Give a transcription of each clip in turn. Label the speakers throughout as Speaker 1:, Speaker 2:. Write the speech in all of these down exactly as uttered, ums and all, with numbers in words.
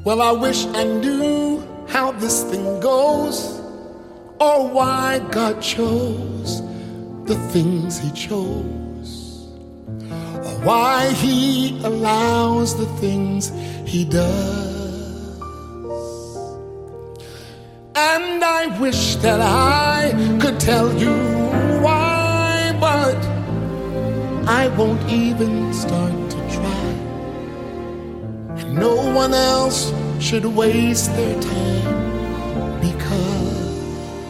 Speaker 1: Well, I wish I knew how this thing goes, or why God chose the things he chose, or why he allows the things he does. And I wish that I could tell you why, but I won't even start to try. And no one else should waste their time, because,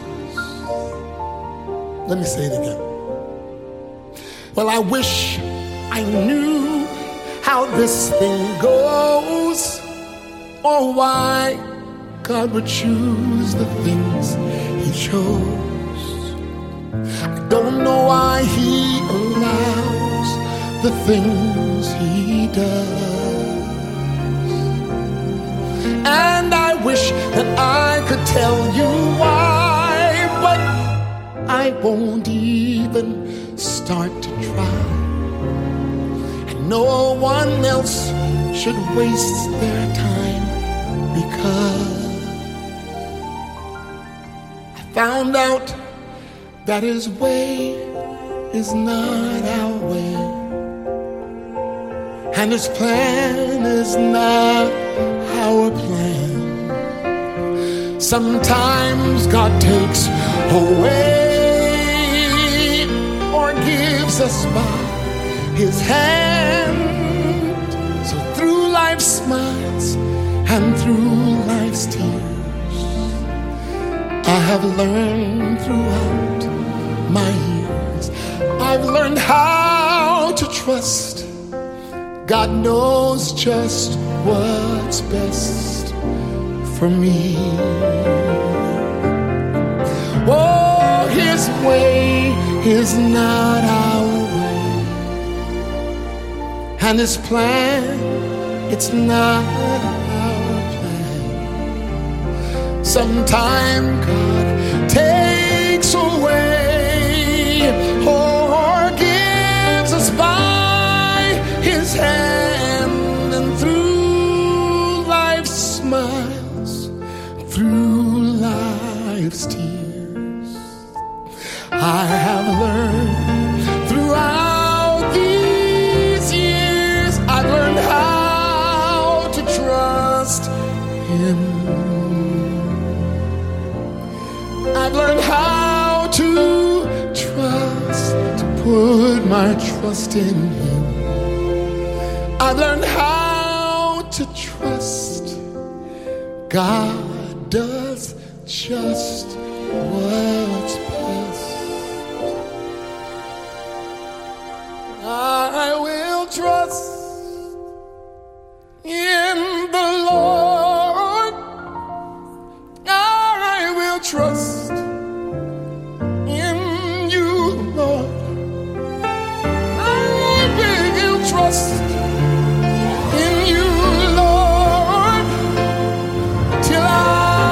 Speaker 1: let me say it again. Well, I wish I knew how this thing goes, or why God would choose the things he chose. I don't know why he allows the things he does. And I wish that I could tell you why, but I won't even start to try. And no one else should waste their time, because I found out that his way is not our way, and his plan is not our plan. Sometimes God takes away or gives us by his hand. So through life's smiles and through life's tears, I have learned throughout my years, I've learned how to trust. God knows just what's best for me. Oh, his way is not our way, and his plan, it's not our plan. Sometimes God takes away or gives us by his hand, and through life's smiles, through life's tears, I have learned throughout these years, I've learned how to trust him. I've learned how to trust, to put my trust in him. I've learned how to trust. God does just what's best. I will trust in the Lord. I will trust in you, Lord. I will trust in you, Lord, till I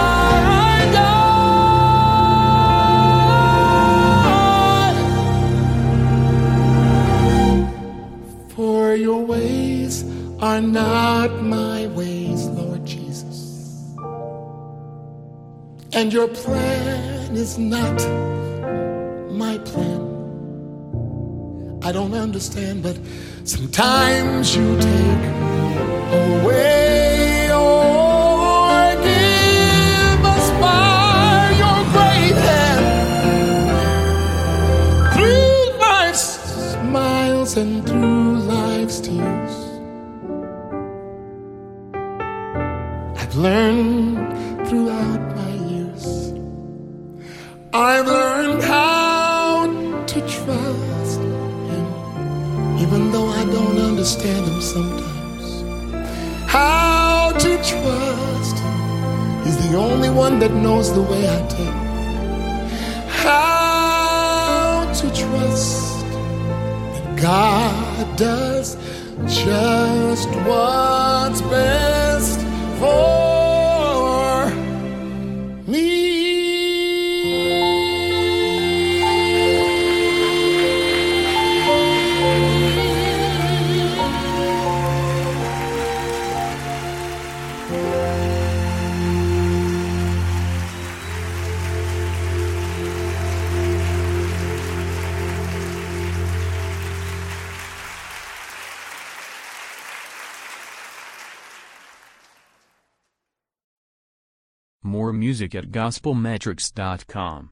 Speaker 1: die. For your ways are not my ways, Lord Jesus, and your plan is not my plan. I don't understand, but sometimes you take away or give us by your great hand. Through life's smiles and through life's tears, I've learned throughout my years, I've learned how to trust him, even though I don't understand him sometimes. How to trust him, he's the only one that knows the way I take. How to trust that God does just what's best for me.
Speaker 2: More music at gospel metrics dot com.